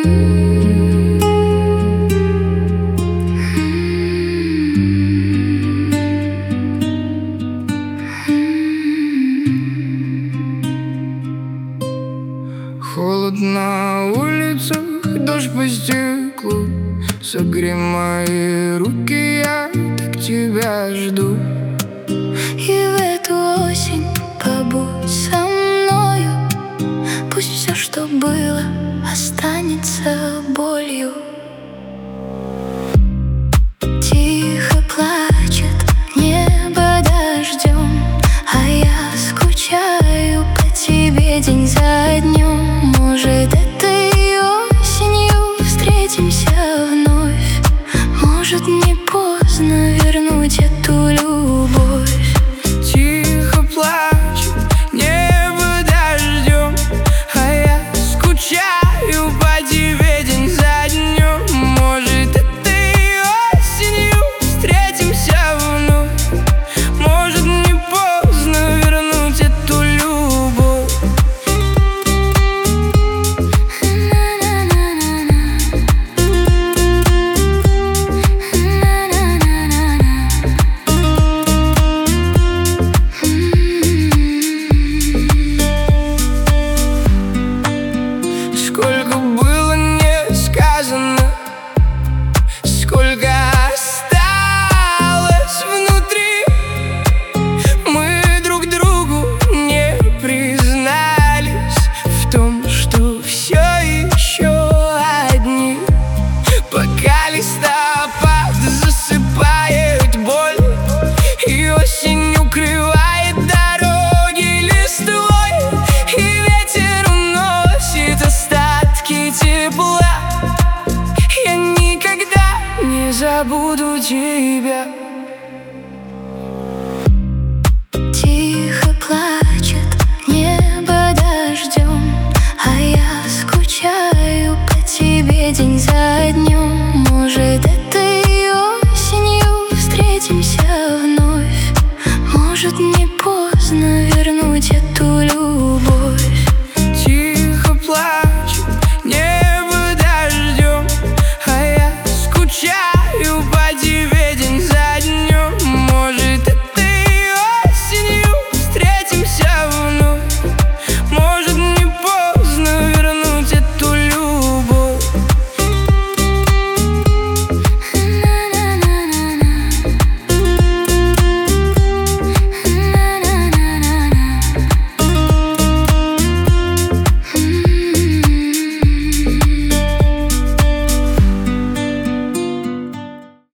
Холод на улицах, дождь по стеклу. Согрей мои руки, я так тебя жду. И в эту осень побудь со мною. Пусть все, что было, останется болью. Тихо плачет небо дождем, а я скучаю по тебе день за днем. Может, этой осенью встретимся вновь. Может, не поздно вернуть эту любовь. Тихо плачет небо дождем, а я скучаю по тебе день за днем. Может, этой осенью встретимся вновь. Может, не поздно вернуть эту любовь. Сколько было не сказано, сколько осталось внутри. Мы друг другу не признались в том, что все еще одни. Пока листопад засыпает боль, и осень укрывает дороги листвой, и ветер уносит остатки тепла. Я никогда не забуду тебя.